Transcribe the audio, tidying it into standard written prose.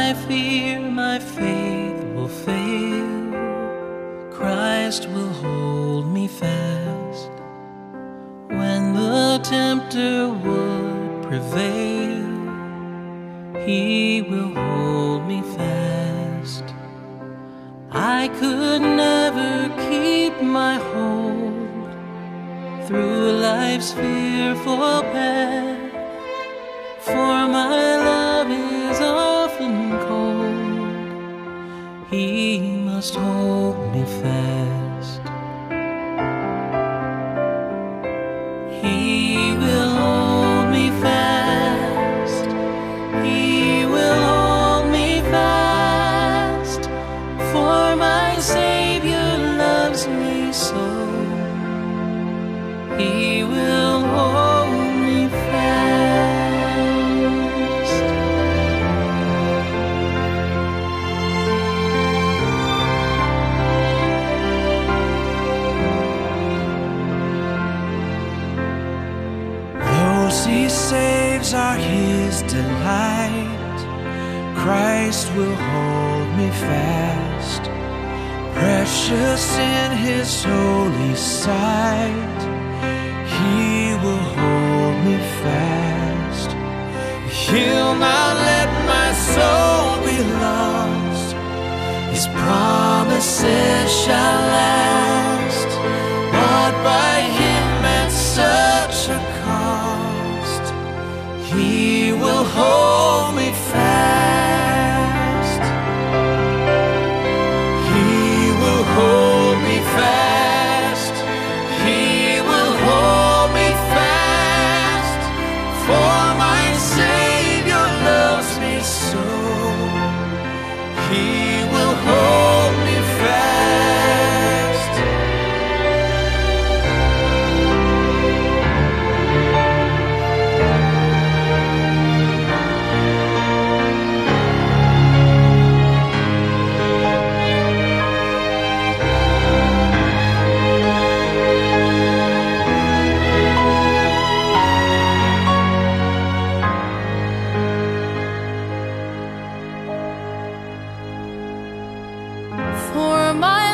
I fear my faith will fail, Christ will hold me fast. When the tempter would prevail, He will hold me fast. I could never keep my hold through life's fearful path, for my love is often cold. He must hold me fast. He will hold me fast. He will hold me fast, for my Savior loves me so. He will hold me fast. Those He saves are His delight. Christ will hold me fast, precious in His holy sight. He will hold me fast. He'll not let my soul be lost. His promises shall last, bought by Him at such a cost. He will hold me fast. He will hold me fast. He will hold me fast, for my Savior loves me so. He will hold me fast. For my